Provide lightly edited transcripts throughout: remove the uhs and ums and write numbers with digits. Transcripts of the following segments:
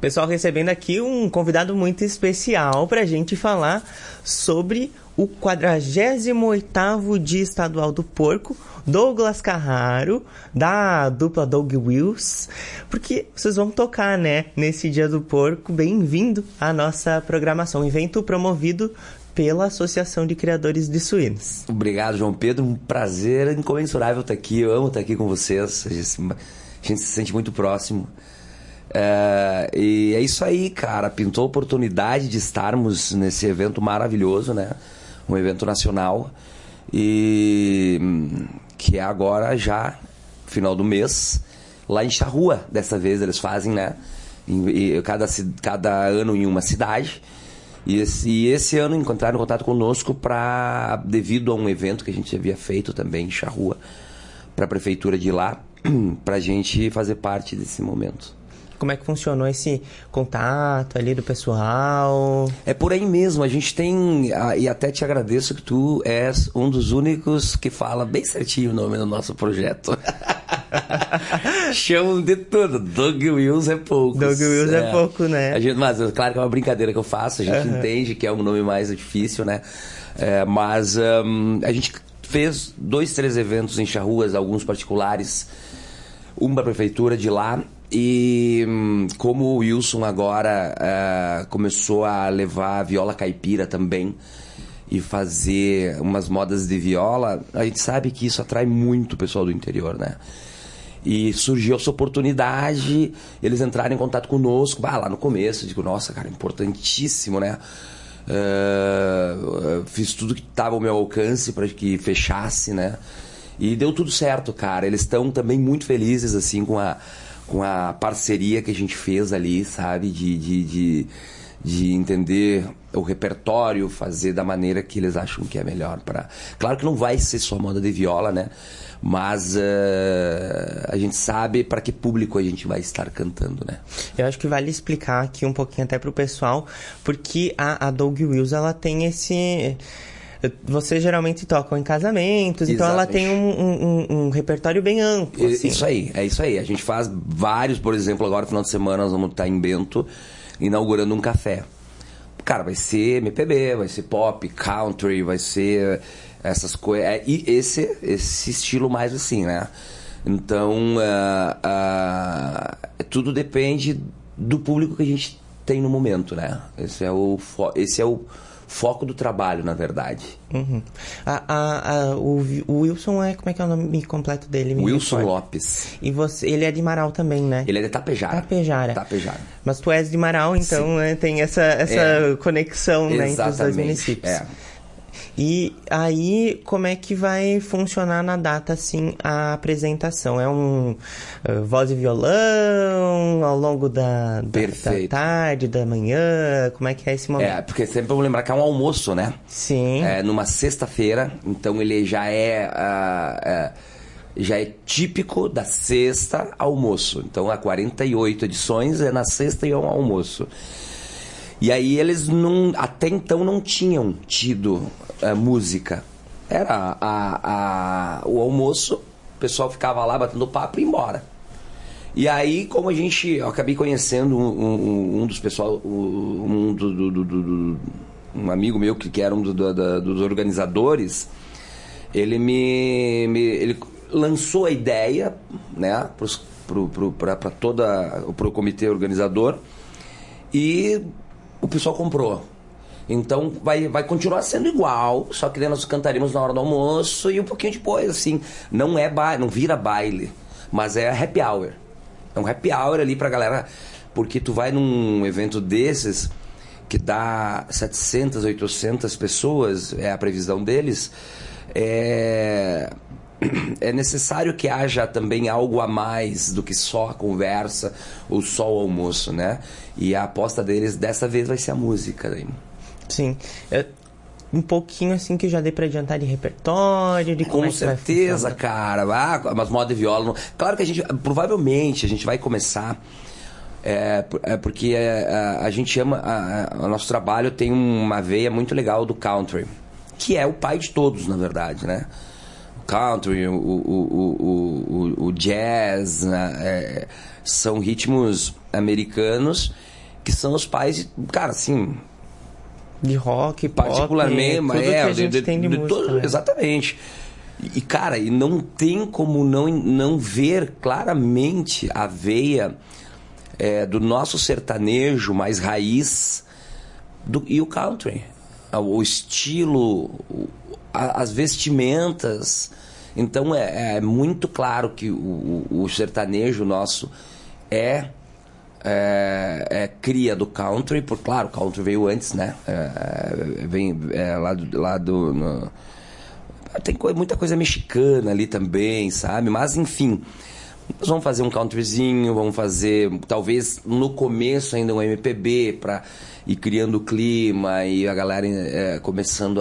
Pessoal, recebendo aqui um convidado muito especial para a gente falar sobre o 48º Dia Estadual do Porco, Douglas Carraro, da dupla Doug Wills, porque vocês vão tocar, né, nesse Dia do Porco. Bem-vindo à nossa programação, evento promovido pela Associação de Criadores de Suínos. Obrigado, João Pedro, um prazer incomensurável estar aqui, eu amo estar aqui com vocês, a gente se sente muito próximo. E é isso aí, cara, pintou a oportunidade de estarmos nesse evento maravilhoso, né, um evento nacional, e que é agora já, final do mês, lá em Charrua. Dessa vez eles fazem, né, cada ano em uma cidade. E esse ano entraram em contato conosco devido a um evento que a gente havia feito também em Charrua, para a prefeitura de lá, para a gente fazer parte desse momento. Como é que funcionou esse contato ali do pessoal? É por aí mesmo, a gente tem, e até te agradeço que tu és um dos únicos que fala bem certinho o nome do nosso projeto. Chamam de tudo, Doug Wills é pouco. Doug Wills é pouco, né? Mas claro que é uma brincadeira que eu faço, a gente entende que é um nome mais difícil, né? Mas a gente fez 2, 3 eventos em Charruas, alguns particulares, uma prefeitura de lá. E como o Wilson agora começou a levar a viola caipira também e fazer umas modas de viola, a gente sabe que isso atrai muito o pessoal do interior, né? E surgiu essa oportunidade, eles entraram em contato conosco, lá no começo, digo, nossa, cara, importantíssimo, né? Fiz tudo que estava ao meu alcance para que fechasse, né? E deu tudo certo, cara. Eles estão também muito felizes, assim, com a parceria que a gente fez ali, sabe? De entender o repertório, fazer da maneira que eles acham que é melhor. Claro que não vai ser só moda de viola, né? Mas a gente sabe para que público a gente vai estar cantando, né? Eu acho que vale explicar aqui um pouquinho até pro pessoal, porque a Doug Wills, ela tem esse... Vocês geralmente tocam em casamentos, então ela tem um repertório bem amplo. Assim. É isso aí. A gente faz vários, por exemplo, agora no final de semana nós vamos estar em Bento, inaugurando um café. Cara, vai ser MPB, vai ser pop, country, vai ser essas coisas. E esse estilo mais assim, né? Então, tudo depende do público que a gente tem no momento, né? Esse é o foco do trabalho, na verdade. Uhum. O Wilson como é que é o nome completo dele? Wilson Lopes. E ele é de Marau também, né? Ele é de Tapejara. Tapejara. Mas tu és de Marau, então, né, tem essa conexão, né, entre os dois municípios. E aí, como é que vai funcionar na data, assim, a apresentação? É voz e violão ao longo da tarde, da manhã? Como é que é esse momento? Porque sempre vamos lembrar que é um almoço, né? Sim. Numa sexta-feira, então ele já é típico da sexta almoço. Então, há 48 edições, é na sexta e é um almoço. E aí eles até então não tinham tido música. Era o almoço, o pessoal ficava lá batendo papo e ia embora. E aí, como eu acabei conhecendo um dos pessoal, um amigo meu que era um dos organizadores, ele lançou a ideia, né, para o comitê organizador, e o pessoal comprou. Então vai continuar sendo igual, só que daí nós cantaremos na hora do almoço e um pouquinho depois, assim. Não vira baile, mas é happy hour. É um happy hour ali pra galera, porque tu vai num evento desses que dá 700, 800 pessoas, é a previsão deles, é necessário que haja também algo a mais do que só a conversa ou só o almoço, né? E a aposta deles dessa vez vai ser a música daí. Sim. Um pouquinho assim que já dei pra adiantar de repertório, de como Com certeza, cara. Mas moda de viola... Claro que provavelmente a gente vai começar... porque a gente ama... O nosso trabalho tem uma veia muito legal do country, que é o pai de todos, na verdade, né? Country, o jazz, né? São ritmos americanos que são os pais, cara, assim... De rock, particularmente, pop, tudo que a gente tem de música. Todo, exatamente. E, cara, e não tem como não ver claramente a veia do nosso sertanejo mais raiz e o country. O estilo, as vestimentas. Então é muito claro que o sertanejo nosso é cria do country, porque claro, o country veio antes, né? Vem lá do tem muita coisa mexicana ali também, sabe? Mas enfim, nós vamos fazer um countryzinho, vamos fazer talvez no começo ainda um MPB para ir criando o clima e a galera começando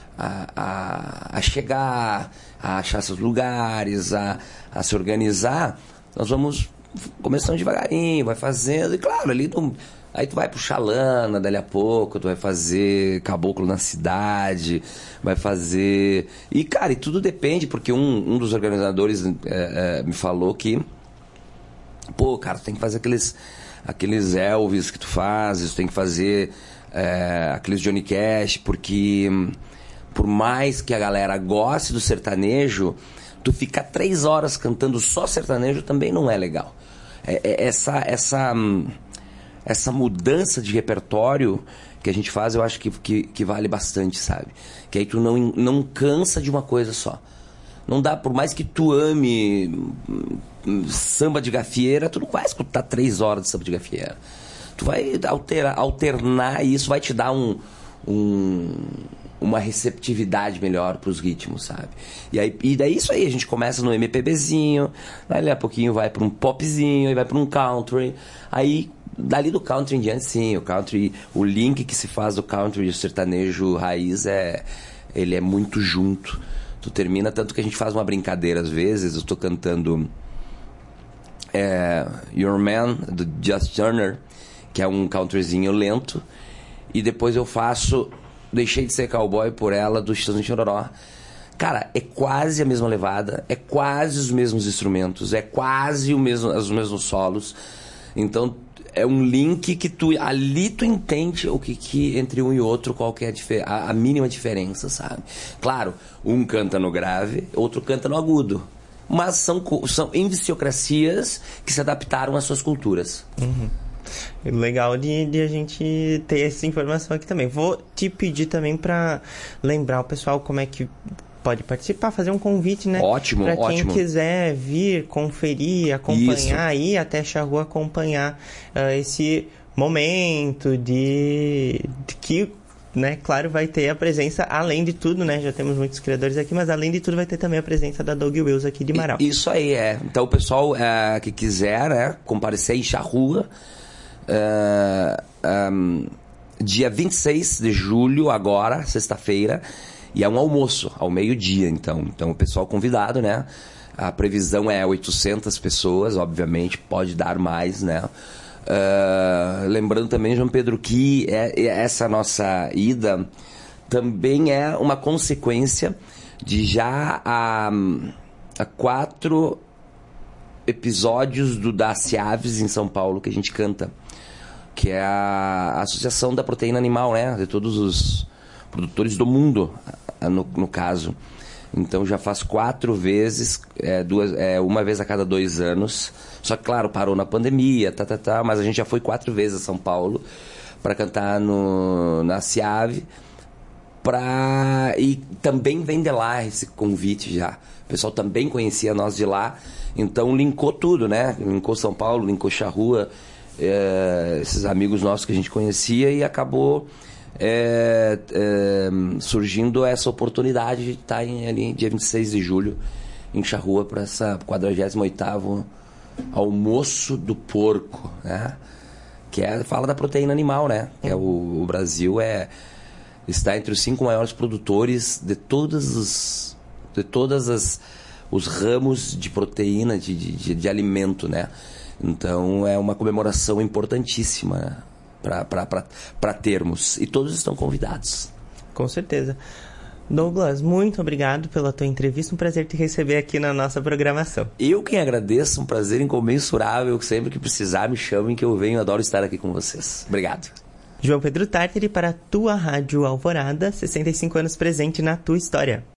a chegar, a achar seus lugares, a se organizar. Nós vamos começando devagarinho, vai fazendo, e claro, ali aí tu vai pro Xalana, dali a pouco tu vai fazer Caboclo na Cidade, vai fazer... E, cara, e tudo depende, porque um dos organizadores me falou que, pô, cara, tu tem que fazer aqueles Elvis que tu fazes, tu tem que fazer aqueles Johnny Cash, porque por mais que a galera goste do sertanejo, tu ficar 3 horas cantando só sertanejo também não é legal. Essa mudança de repertório que a gente faz, eu acho que vale bastante, sabe? Que aí tu não cansa de uma coisa só. Não dá, por mais que tu ame samba de gafieira, tu não vai escutar 3 horas de samba de gafieira. Tu vai alternar e isso vai te dar uma receptividade melhor pros ritmos, sabe? E daí isso aí, a gente começa no MPBzinho, dali a pouquinho vai pra um popzinho, aí vai pra um country, aí dali do country em diante, sim, o country, o link que se faz do country e o sertanejo raiz ele é muito junto. Tu termina, tanto que a gente faz uma brincadeira às vezes, eu tô cantando Your Man, do Just Turner, que é um countryzinho lento, e depois eu faço Deixei de Ser Cowboy por Ela, do Chitãozinho Chororó. Cara, é quase a mesma levada, é quase os mesmos instrumentos, é quase os mesmos solos. Então, é um link que ali tu entende o que entre um e outro, qual que é a mínima diferença, sabe? Claro, um canta no grave, outro canta no agudo. Mas são idiosincrasias que se adaptaram às suas culturas. Uhum. Legal de a gente ter essa informação aqui também. Vou te pedir também para lembrar o pessoal como é que pode participar, fazer um convite, né? Ótimo, para quem ótimo. quiser vir, conferir, acompanhar, ir até Charrua acompanhar esse momento de que, né, claro, vai ter a presença, além de tudo, né? Já temos muitos criadores aqui, mas além de tudo vai ter também a presença da Doug Wills aqui de Marau. Isso aí, Então o pessoal que quiser, né, comparecer em Charrua, dia 26 de julho, agora, sexta-feira, e é um almoço, ao meio-dia, então o pessoal convidado, né? A previsão é 800 pessoas, obviamente, pode dar mais, né? Lembrando também, João Pedro, que essa nossa ida também é uma consequência de já há 4 episódios da Ciaves em São Paulo que a gente canta, que é a Associação da Proteína Animal, né? De todos os produtores do mundo, no caso. Então já faz 4 vezes, uma vez a cada 2 anos. Só que, claro, parou na pandemia, mas a gente já foi 4 vezes a São Paulo para cantar na Ciave. E também vem de lá esse convite já. O pessoal também conhecia nós de lá. Então linkou tudo, né? Linkou São Paulo, linkou Charrua, esses amigos nossos que a gente conhecia, e acabou surgindo essa oportunidade de estar ali dia 26 de julho em Charrua para essa 48º Almoço do Porco, né? Que fala da proteína animal, né? Que o Brasil está entre os 5 maiores produtores de todas os ramos de proteína, de alimento, né? Então é uma comemoração importantíssima, né? Para termos. E todos estão convidados. Com certeza. Douglas, muito obrigado pela tua entrevista. Um prazer te receber aqui na nossa programação. Eu quem agradeço, um prazer incomensurável. Sempre que precisar, me chamem que eu venho. Adoro estar aqui com vocês. Obrigado. João Pedro Tartari para a tua Rádio Alvorada, 65 anos presente na tua história.